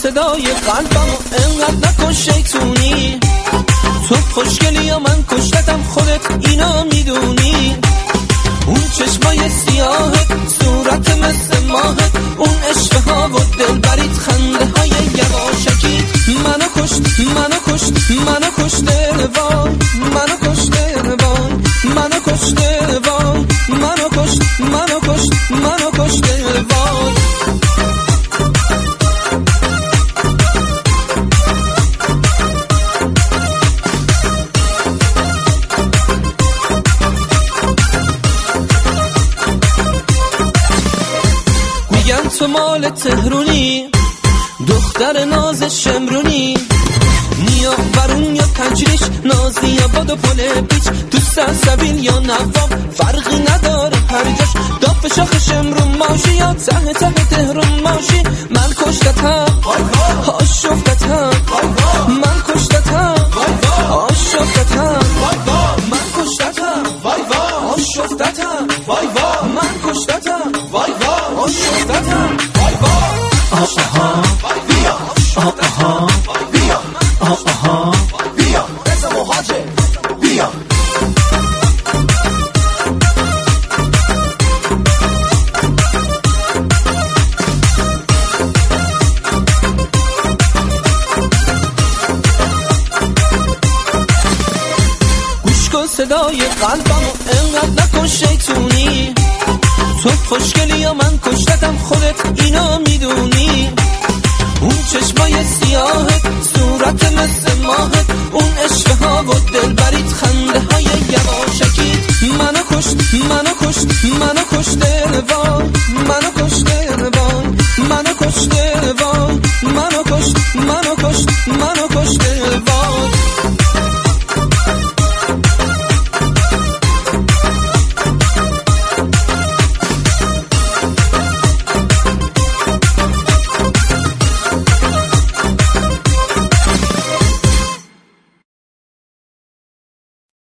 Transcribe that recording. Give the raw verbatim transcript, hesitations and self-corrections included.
صدای قلبم و انقدر نکن شیطونی. تو خوشگلی یا من کشتتم خودت اینا میدونی. اون چشمای سیاهت، صورت مثل ماهت، اون عشق ها و دلبریت، خنده های یواشکیت منو کشت منو کشت منو کشت دلوان، منو کشت دلوان، منو کشت دلوان، منو کشت منو کشت منو کشت دلوان. میگن تو مال تهرونی، دختر ناز شمرونی، نیا برون یا تجریش، نازی یا باد و پل بیچ، تو سرسبیل یا نوام فرقی نداره هر جاش. داف شاخ شمرون ماشی یا ته ته تهرون ماشی، من کشتتم آشفتتم، من کشتتم آشفتتم، من کشتتم آشفتتم، من کشتتم آشفتتم. آها بیا آها بیا آها بیا رضا مهاجر بیا. گوش کن صدای قلبم و انقدر نکن شیطونی. تو خوشگلی یا من کشتتم خودت اینا میدونی. اون چشمای سیاهت، صورت مثل ماهت، اون عشق ها و دلبریت، خنده های یواشکیت منو کشت منو کشت منو کشت دلوان، منو کشت دلوان، منو کشت دلوان، منو کشت منو کشت منو کشت دلوان.